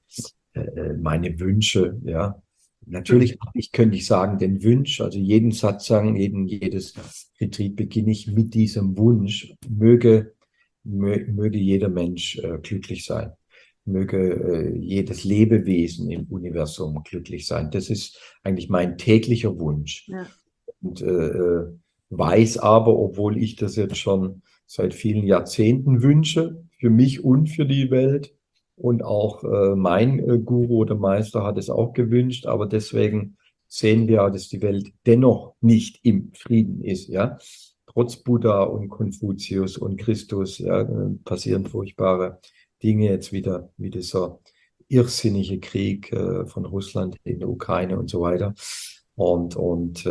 Wünsche, ja. Natürlich könnte ich sagen, den Wunsch, also jeden Satz sagen, jedes Retreat beginne ich mit diesem Wunsch, möge jeder Mensch glücklich sein, möge jedes Lebewesen im Universum glücklich sein. Das ist eigentlich mein täglicher Wunsch. Ja. Und weiß aber, obwohl ich das jetzt schon seit vielen Jahrzehnten wünsche, für mich und für die Welt, und auch mein Guru oder Meister hat es auch gewünscht, aber deswegen sehen wir, dass die Welt dennoch nicht im Frieden ist, ja. Trotz Buddha und Konfuzius und Christus, ja, passieren furchtbare Dinge jetzt wieder, wie dieser irrsinnige Krieg von Russland in der Ukraine und so weiter. Und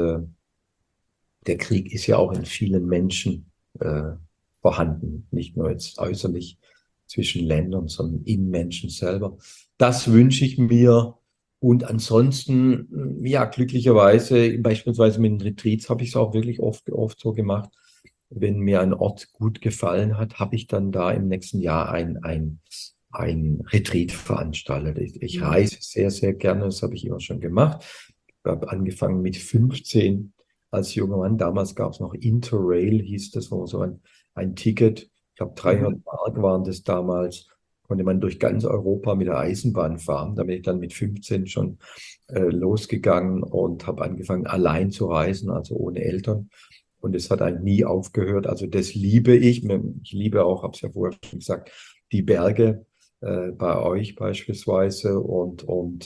der Krieg ist ja auch in vielen Menschen vorhanden, nicht nur jetzt äußerlich zwischen Ländern, sondern im Menschen selber. Das wünsche ich mir. Und ansonsten, ja, glücklicherweise, beispielsweise mit den Retreats habe ich es auch wirklich oft so gemacht. Wenn mir ein Ort gut gefallen hat, habe ich dann da im nächsten Jahr ein Retreat veranstaltet. Ich reise sehr, sehr gerne, das habe ich immer schon gemacht. Ich habe angefangen mit 15 als junger Mann. Damals gab es noch Interrail, hieß das, wo so ein Ticket, ich glaube 300 Mark waren das damals, konnte man durch ganz Europa mit der Eisenbahn fahren. Da bin ich dann mit 15 schon losgegangen und habe angefangen, allein zu reisen, also ohne Eltern. Und es hat eigentlich nie aufgehört. Also das liebe ich. Ich liebe auch, habe es ja vorher schon gesagt, die Berge bei euch beispielsweise. Und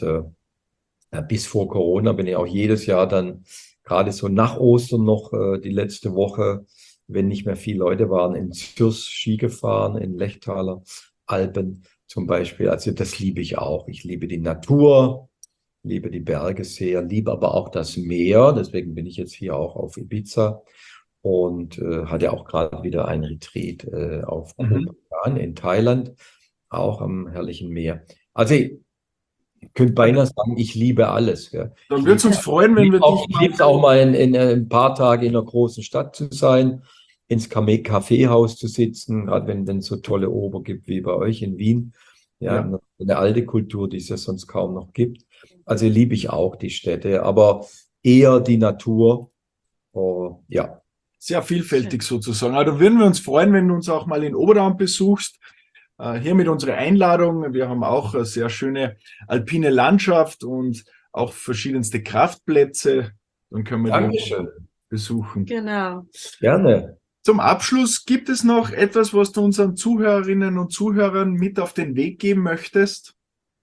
bis vor Corona bin ich auch jedes Jahr dann, gerade so nach Ostern noch die letzte Woche, wenn nicht mehr viele Leute waren, in Zürs Ski gefahren, in Lechtaler Alpen zum Beispiel. Also das liebe ich auch. Ich liebe die Natur, liebe die Berge sehr, liebe aber auch das Meer. Deswegen bin ich jetzt hier auch auf Ibiza und hatte auch gerade wieder ein Retreat auf Koh Phangan in Thailand, auch am herrlichen Meer. Also ich könnte beinahe sagen, ich liebe alles. Ja. Dann würde es uns freuen, wenn wir dich Ich liebe es auch mal in ein paar Tage in einer großen Stadt zu sein, ins Kaffeehaus zu sitzen, gerade wenn es so tolle Ober gibt wie bei euch in Wien. Ja, Ja. eine alte Kultur, die es ja sonst kaum noch gibt. Also liebe ich auch die Städte, aber eher die Natur. Oh, ja, Sehr vielfältig sozusagen. Aber da würden wir uns freuen, wenn du uns auch mal in Oberdaum besuchst. Hiermit unsere Einladung. Wir haben auch eine sehr schöne alpine Landschaft und auch verschiedenste Kraftplätze. Dann können wir die Dankeschön. besuchen. Genau. Gerne. Zum Abschluss, gibt es noch etwas, was du unseren Zuhörerinnen und Zuhörern mit auf den Weg geben möchtest?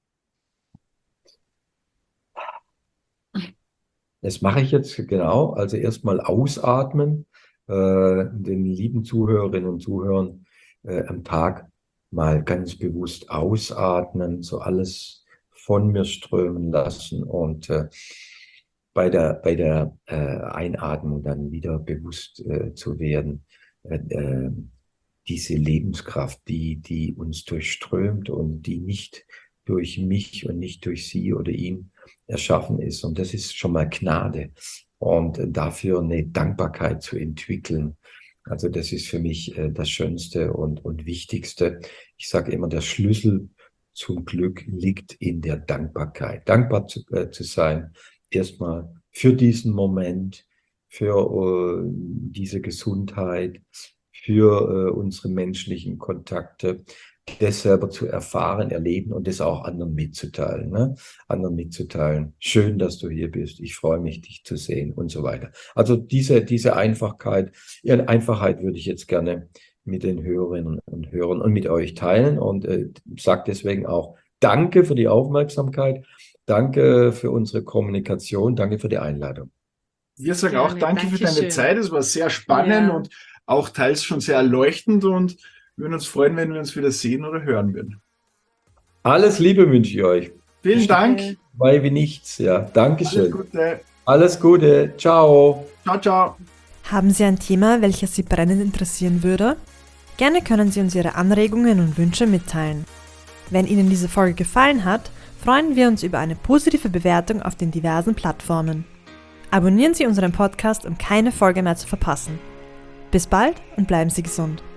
Das mache ich jetzt genau. Also erstmal ausatmen, den lieben Zuhörerinnen und Zuhörern am Tag mal ganz bewusst ausatmen, so alles von mir strömen lassen und bei der Einatmung dann wieder bewusst zu werden, diese Lebenskraft, die uns durchströmt und die nicht durch mich und nicht durch sie oder ihn erschaffen ist. Und das ist schon mal Gnade. Und dafür eine Dankbarkeit zu entwickeln. Also das ist für mich das Schönste und Wichtigste. Ich sage immer, der Schlüssel zum Glück liegt in der Dankbarkeit. Dankbar zu sein, erstmal für diesen Moment, für diese Gesundheit, für unsere menschlichen Kontakte, das selber zu erfahren, erleben und das auch anderen mitzuteilen. Ne? Anderen mitzuteilen. Schön, dass du hier bist. Ich freue mich, dich zu sehen und so weiter. Also diese Einfachheit, Einfachheit würde ich jetzt gerne mit den Hörerinnen und Hörern und mit euch teilen und sage deswegen auch Danke für die Aufmerksamkeit. Danke für unsere Kommunikation. Danke für die Einladung. Wir sagen auch Gerne, danke für deine Dankeschön. Zeit. Es war sehr spannend Ja. und auch teils schon sehr erleuchtend und wir würden uns freuen, wenn wir uns wieder sehen oder hören würden. Alles Liebe wünsche ich euch. Vielen Dank. Weil wie nichts. Ja, Alles Dankeschön. Gute. Alles Gute. Ciao. Ciao, ciao. Haben Sie ein Thema, welches Sie brennend interessieren würde? Gerne können Sie uns Ihre Anregungen und Wünsche mitteilen. Wenn Ihnen diese Folge gefallen hat, freuen wir uns über eine positive Bewertung auf den diversen Plattformen. Abonnieren Sie unseren Podcast, um keine Folge mehr zu verpassen. Bis bald und bleiben Sie gesund.